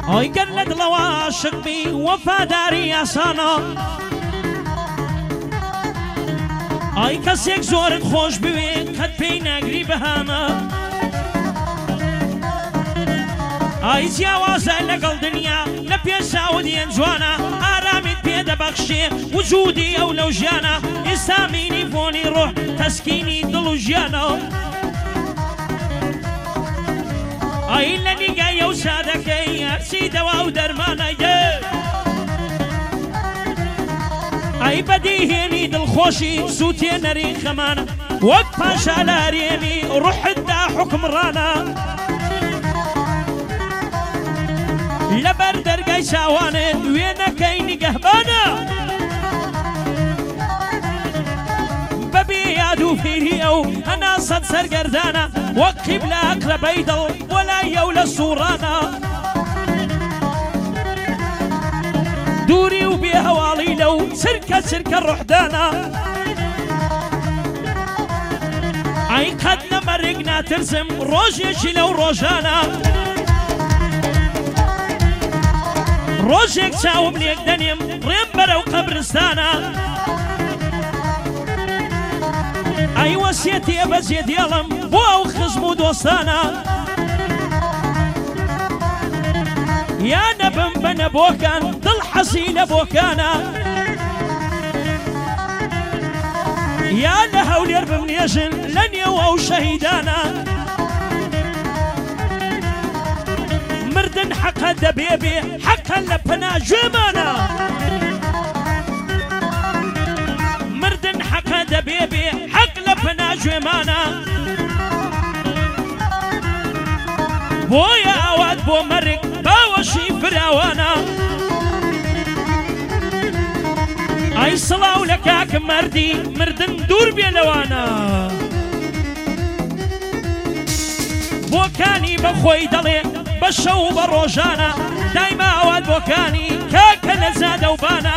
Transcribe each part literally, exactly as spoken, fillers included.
ئەی گەر لە دڵەوە عاشق بی وەفاداری ئاسانە ئەی کەسێک زۆرت خۆش بوێ کەت پێی ناگری بەهانە ئای جیاوازە لەگەڵ دنیا لە پێشاوت یەن جوانە ئارامیت پێدەبەخشێ وجودی ئەو لەو ژیانە ئێستامینی بۆنی ڕۆح تەسکینی دڵ و ژیانە ئای لە نیگای ئەو سادەکەی هەرچی دەوا و دەرمانەیە ئای بەدیهێنی دڵخۆشی سووتێ نەری خەمانە وەک پاشا لارێنی ڕوحتدا حوکمڕانە لەبەر دەرگای چاوانێ وێنەکەی نیگەهبانە بەبێ یاد و فێری ئەو هەنا سەد سەرگەردانە وەک قیبلە ئەقرەبەی دڵ وەلای ئەو لە سوورانە دووری و بێ هەواڵی لەو چرکە چرکە ڕوحدانە ئای قەت لە مەرگ ناترسم ڕۆژێکی لەو ڕۆژانە ڕۆژێک چاوم لێک دەنێم ڕێم بەرەو قەبرستانە ئەی وەسیەتی ئەبەجێ دێڵم بۆ ئەو خزم و دۆستانە یا نەبم بە نەبۆکان دڵ حەزی لە بۆکانە یا لە هەولێر بمنێژن لە نێو ئەو شەهیدانە مردن حەقە دەبێ بێ حەقە لە پەنا گوێمانە مردن حەقە دەبێ بێ حەق لە پەنا گوێمانە بۆیە ئاوات بۆ مەرگ باوەشی فراوانە ئای سڵاو لە کاکم مەردی مردن دوور بێ لەوانە بۆکانی بەخۆی دەڵێ بە شەو بە ڕۆژانە دایما ئاوات بۆکانی کاکە لە زادەوبانە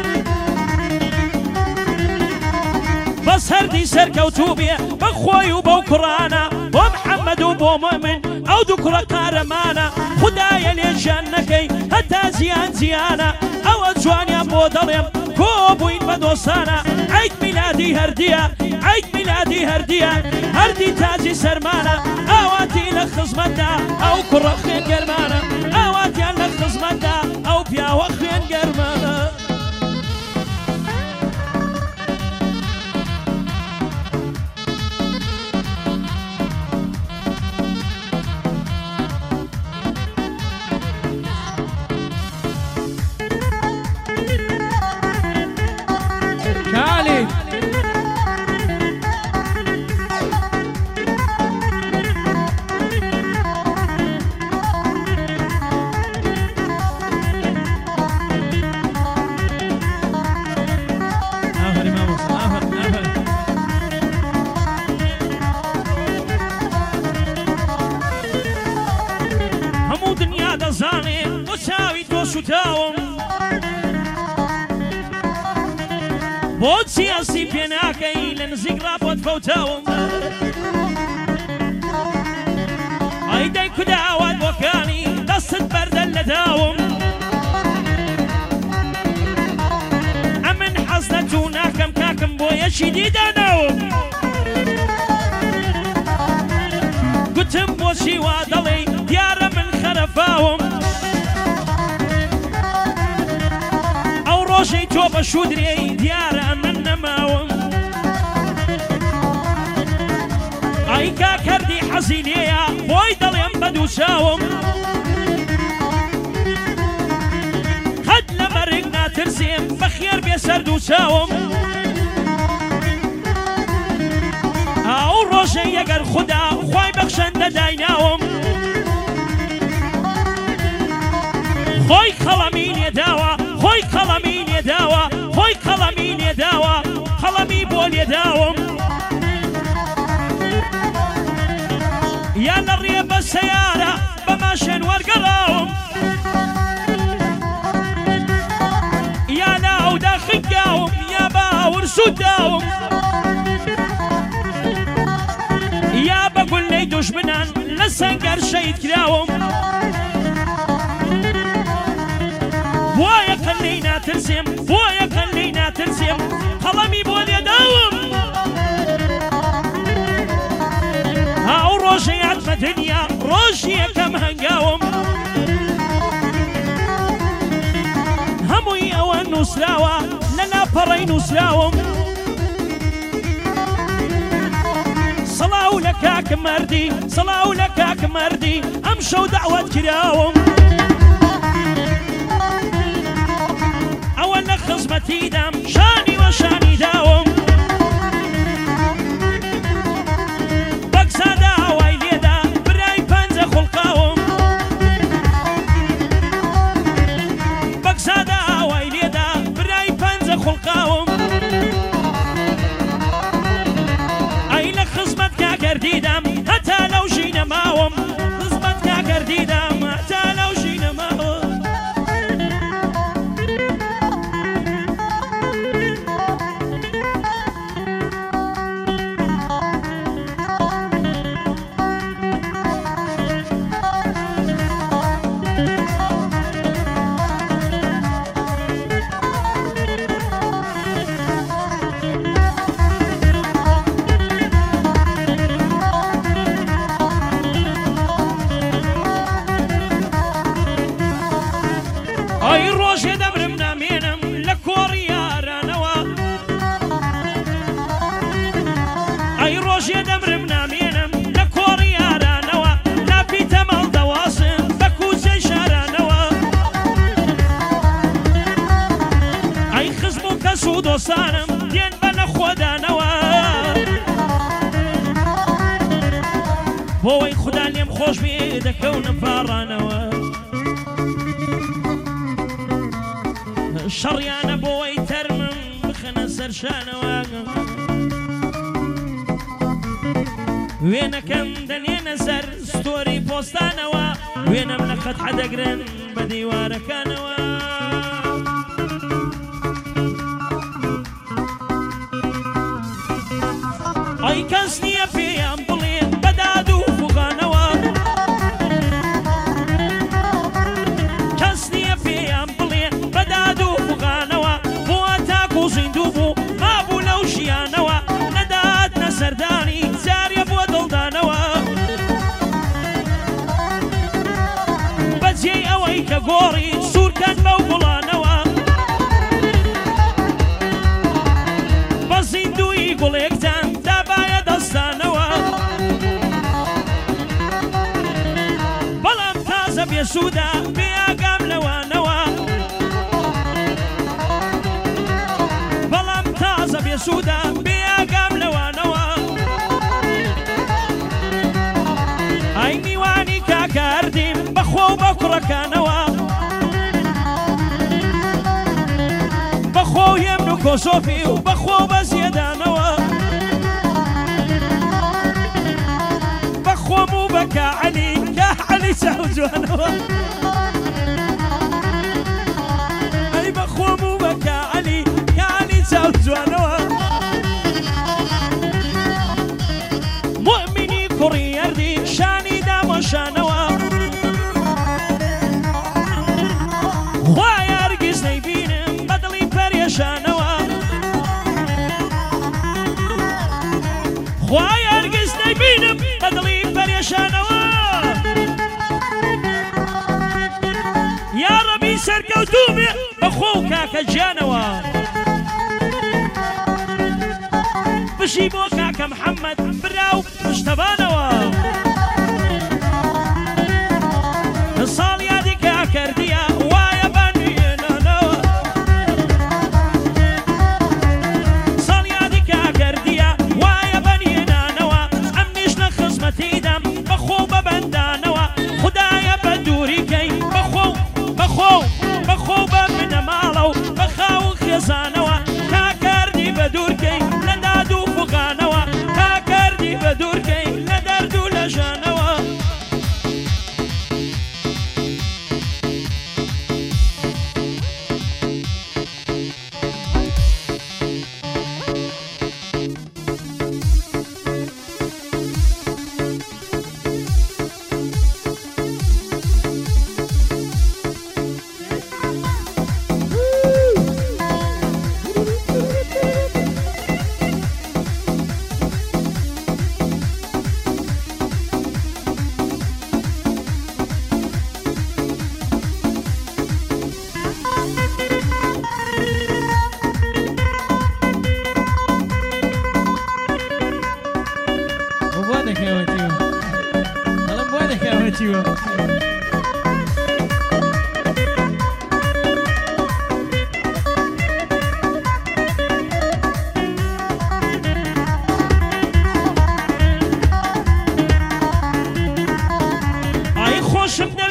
بەس هەردی سەرکەوتوو بێ بەخۆی و بەو کوڕانە بۆ محەممەد و بۆ مؤمن ئەو دوو کوڕە قارەمانە خودایە لێژیان نەکەی هەتا زیان زیانە ئەوە جوانیان بۆ دەڵێم کۆ بووین بە دۆستانە عید میلادی هەردیە عید میلادی هەردیە هەردی تاجی سەرمانە ئاواتی لە خزمەتدا ئەو کوڕە خوێن گەرمانە ئاواتیان لە خزمەتدا ئەو پیاوە خوێن گەرمانە بۆچی ئەسی پێ ناکەی لە نزیک ڕابۆت فەوتاوم ئەی دەی کودا ئاوات بۆکانی دەستت بەردەن لە داوم ئەمن حەز نەچوو ناکەم کاکم بۆ یەکی دیدانەوم گوتم بۆچی وا دەڵێ دیارە من خەرەفاوم ڕۆژەی تۆ بە شودرێی دیارە من نەماوم ئای کاکەردی حەزی لێیە بۆی دەڵێم بە دوو چاوم قەت لە مەرگ ناترسێم بەخێر بێ سەر دوو چاوم ئەو ڕۆژەی ئەگەر خودا خوای بەخشەندە دایناوم خۆی خەڵەمی لێداوە خۆی خەڵەمی لێداوە خۆی خەڵەمی لێداوە خەڵەمی بۆ لێداوم یا لە ڕێ بە سەیارە بە ماشێن وەرگەڕاوم یا لە ئەودا خنگاوم یا بە ئاور سووداوم یا بە گولەی دوژمنان لە سەنگەر شەید کراوم ڕۆژی یەکەم هەنگاوم هەمووی ئەوە نووسراوە لە لاپەڕەی نووسراوم سەڵاو لە کاک مەردی سەڵاو لە کاک مەردی ئەم شەو دەعوەت کراوم ئەوە لە خزمەتیدام شانی وە شانی داوم بەگزادا ئەوای لێدا برای پەنجە خوڵقاوم بەگزادا ئەوای لێدا برای پەنجە خوڵقاوم ئەی لە خزمەت کاکەردیدام هەتا لەو ژینە ماوم خزمەت کاکەردیدام هەتا لەو ژینە ماوم ئەی ڕۆژێ دەمرم نامێنم لە کۆڕی یارانەوە ئەی ڕۆژێ دەمرم نامێنم لە کۆڕی یارانەوە لاپی تەمەڵ دەواسم بە کوچەی شارانەوە ئەی خزم و کەس و دۆستانم دێن بە نەخۆدانەوە بۆەوەی خودا لێم خۆش بێ دەکەونم پاڕانەوە شەڕیانە بۆەوەی تەرمم بخەنە سەرشانەوە وێنەکەم دەنێنە سەر ستۆری پۆستانەوە وێنەم لە خەت حەدەگرن بە دیوارەکانەوە ئەی کەس نییە پێیان بڵێن بەداد و فوغانەوە کەس نییە پێیان بڵێن بەداد و فوغانەوە بۆ تاکو و زیندوو بوو مابوو لەو ژیانەوە نەدات نەسەردانی جاریە بۆ دڵدانەوە بەجێی ئەوەی کە گۆڕی سوورکەن بەو گوڵانەوە بە زیندووی گوڵێکتان دابایە دەستانەوە بەڵام تازە بێسوودا بێئاگام لەوانەوە بەڵام تازە بێسوودا بێئاگام لەوانەوە ئەی میوانی کاکەردیم بەخۆ و بە کوڕەکانەوە بەخۆ و هێمن و کۆسۆفی و بەخۆ و بە زیێدانەوە بەخۆم و بە کاعەلی کاعەلی چاو جوانەوە ئەی بەخۆم و بە کاعەلی کاعەلی چاو جوانەوە مومینی کوڕی یەردی شانی دامۆشانەوە خوای هەرگیز نەیبینم بە دڵی پەرێشانەوە خوای هەرگیز نەیبینم بە دڵی پەرێشانەوە یا ڕەبی سەرکەوتوومێ بەخۆ و کاکە گیانەوە بژی بۆ کاکە محەممەد براو پشتەبانەوە ساڵ یادی کاکەردیە وایە بانوێنانەوە ساڵ یادی کاکەردیە وایە بەنێنانەوە ئەم نیش لە خزمەتیدەم بەخۆ بە بەندانەوە خودایە بە دووریکەی بەخۆ بەخۆ بەخۆ بە منە ماڵە و بە خاو و خێزانەوە کاکەردی بە دوورکەی لە داد و فوغانەوە کاکەردی بە دوورکەی لە دەرد و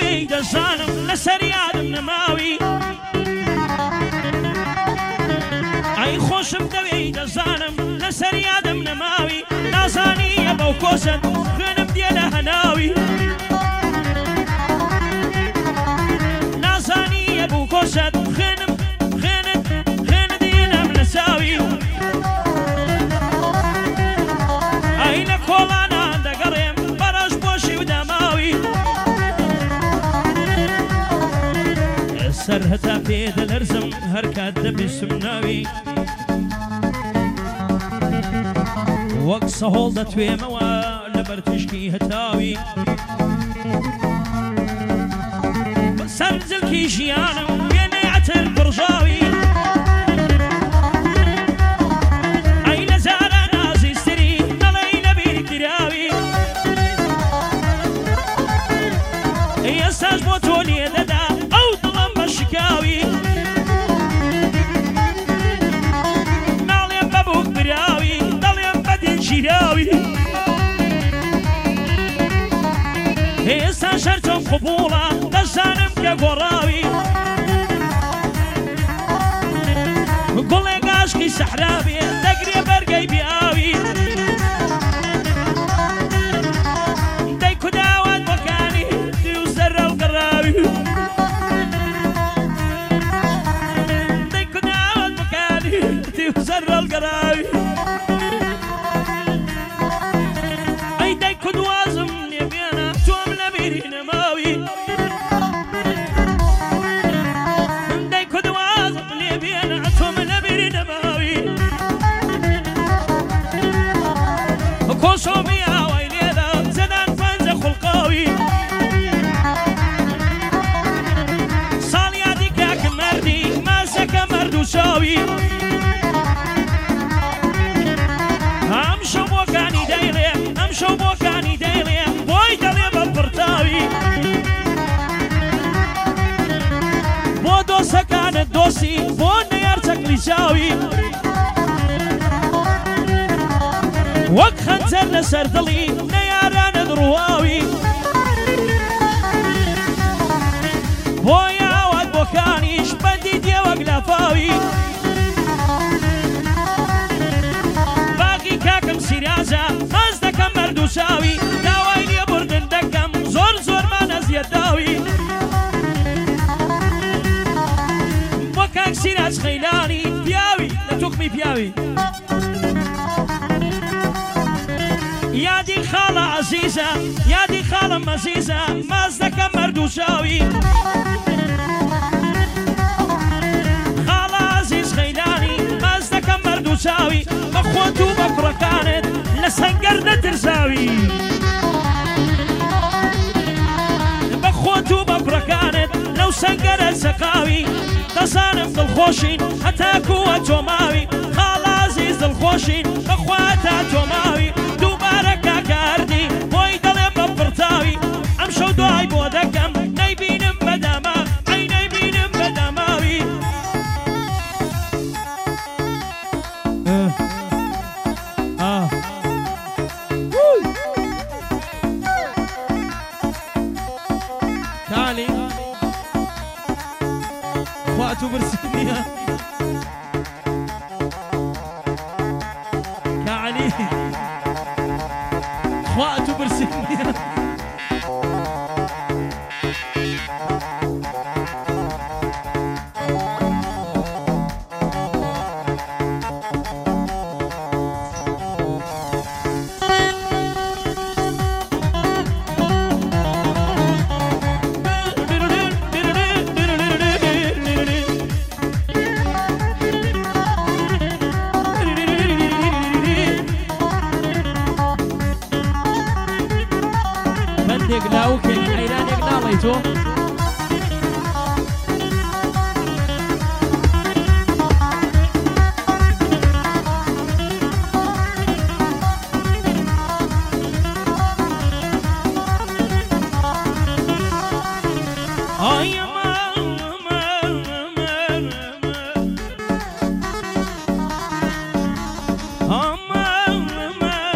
دەوێی دەزانم لەسەر یادم نەماوی ئەی خۆشم دەوێی دەزانم لەسەر یادم نەماوی نازانیە بەو کۆسەت خوێنم دێ لە هەناوی نازانیە بەو کۆسەت خوێنم خوێنت خوێنت دێنم لە چاوی ئەی لە کۆڵانان دەگەڕێم بەڕەش بۆشی و دەماوی سەر هەتا پێ دەلەرزم هەر کات دەبیستم ناوی وەک سەهۆڵ دەتوێمەوە لەبەر تشکی هەتاوی سەر جلکی ژیانم وێنەی عەتر پڕژاوی ئەی لە جارە نازیستری دەڵێی لەبیری کراوی ئێستاش بۆ تۆ لێ دەدا ئەو دڵم بە شکاوی ناڵێم بە بووک براوی دەڵێم بە دین ژیراوی ئێستا شەرتۆم قبوڵە دەزانم کە گۆڕاوی گوڵێک عاشقی سەحرا بێ دەگرێ بەرگەی بیاوی دەی کوداوات بۆکانی دی و زەرە و گەڕاوی دەی کوداوات بۆکانی دی و زەرە و گەڕاوی ئەی دەی کودوازم نێبێنە تۆم لە بیری نەماوی دەی کودوازم نێبێنە تۆم لە بیری نەماوی کۆسۆ بیاوەی لێدا زەدان پەنجە خوڵقاوی ساڵ یادی کاکە مەردی ماسەکە مەرد و چاوی ئەم شەو بۆکانی دەیڵێ ئەم شەو بۆکانی دەیڵێ بۆی دەڵێ بە پڕتاوی بۆ دۆستەکانت دۆستی بۆ نەیار چەکلی چاوی وەک خەنجەر لەسەر دڵی نەیارانت ڕواوی بۆ یاوات بۆکانیش بەندی دێ وەک لافاوی باقی کاکەم سیرازە مەز دەکەم مەرد و چاوی داوای لێبوردن دەکەم زۆر زۆرمان ئەزیەت داوی بۆ کاک سیراج خەیلانی پیاوی لە توخمی پیاوی یادی خاڵە عەزیزە یادی خاڵم عەزیزە ماز دەکەم مەرد و چاوی خاڵە عەزیز خەیلانی ماز دەکەم مەرد و چاوی بە خۆت و بە کوڕەکانت لە سەنگەر نەترساوی بە خۆت و بە کوڕەکانت لەو سەنگەرە سەقاوی دەزانم دڵخۆشین هەتاکو وە تۆماوی خاڵە عەزیز دڵخۆشین بەخوا تا تۆماوی دووبارە کاکاردی بۆی دەڵێم بە پڕتاوی ئەم شەو دوای بۆ دەکەم نەیبینم بەداما ئەی نەیبینم بەداماوی کالی خواتو برسنیە کالی خواتو برسنیە بەندێک لاوکێن ئەیرانێک ناڵی تۆ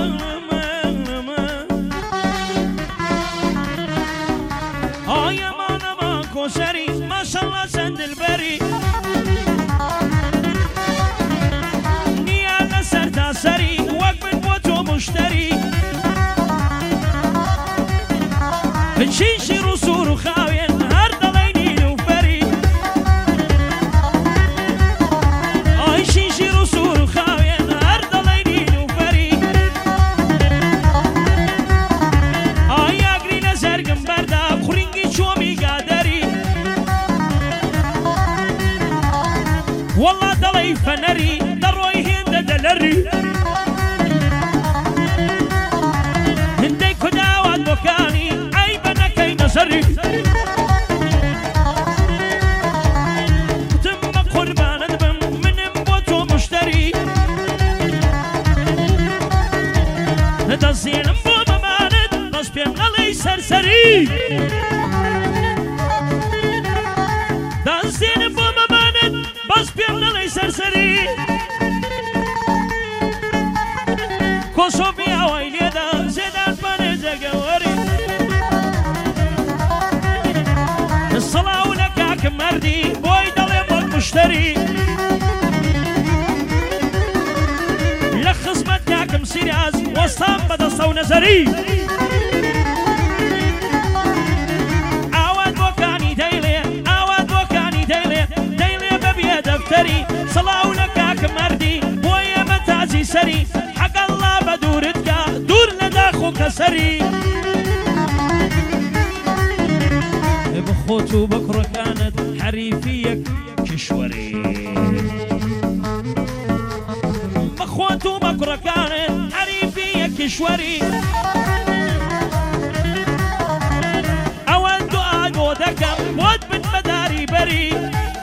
I am كوسري ما شاء الله سند البري نيابة سرتا سري وقف بوتو مشتري شيشي رسول خاوين هرد ليني وفري اي شيشي رسول خاوين هرد ليني وفري اي اقري نزرقم بردا خرينجي شومي قادري والله دلي فنري دروي هند دلري هندي كداوات بوكاني سري تم قربان ادبم من بوتو مشتري دزين بو مماند بس بيم علي سرسري دزين بو مماند بس بيم علي سرسري كوسوفيا ويلي دا زيدان بانيزا قوري الصلاة ولكاك مردي بوي دليم المشتري لخصمتك مسيراز وصام بدصو نزري عواد بوكاني ديلي عواد بوكاني ديلي ديلي ببيا دفتري صلاة ولكاك مردي بوي متازي سري حق الله بدورتك دور لداخو كسري بخوت وبكرة كانت حريفيك كشوري بخوت وبكرة كانت حريفيك كشوري أول دعاء ودكم ود من مداري بري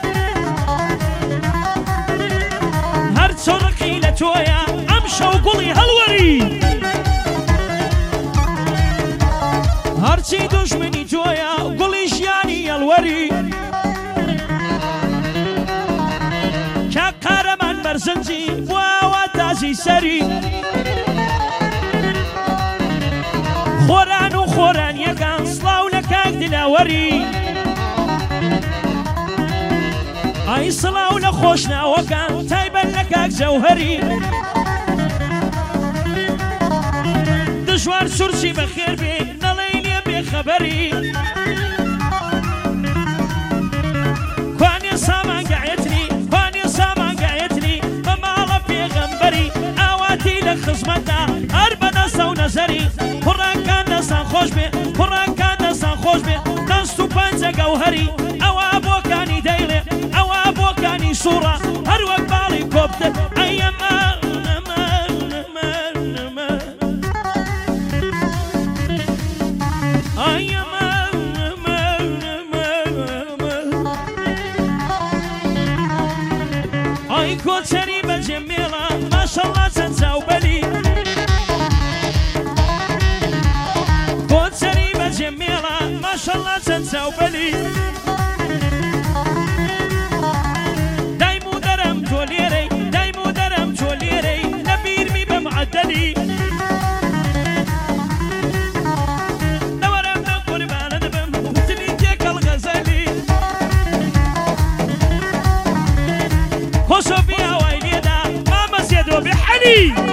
هرد سرقي لتويا أمشى وقولي هالوري هرچی دشمنی جویا گلیش یعنی الوری که قهرمان برزنجی و تازی سری خوران و خوران یکان صلاو لکاک دلاوری ای صلاو لخوشنا وکان تایبن لکاک زوهری دشوار سرسی بخیر بی خبري كواني سامان قاعدتني كواني سامان قاعدتني فما في غنبري اواتي لخصمتها اربدا سو نزري قران كان نسان خوش بي قران كان نسان خوش بي ناس بانزا جوهري او ابو كاني دايلي او ابو كاني صورة هر وقت بالي كوبت ايام كوتشري بجميلة ما شاء الله تنساو بلي كوتشري بجميلة ما شاء الله تنساو بلي دايمو درم توليري دايمو درم توليري نبير مي بمعدلي دورم قربان دبم تليجيك الغزالي كوسوفيا ويلي دا ماما زيدو بحلي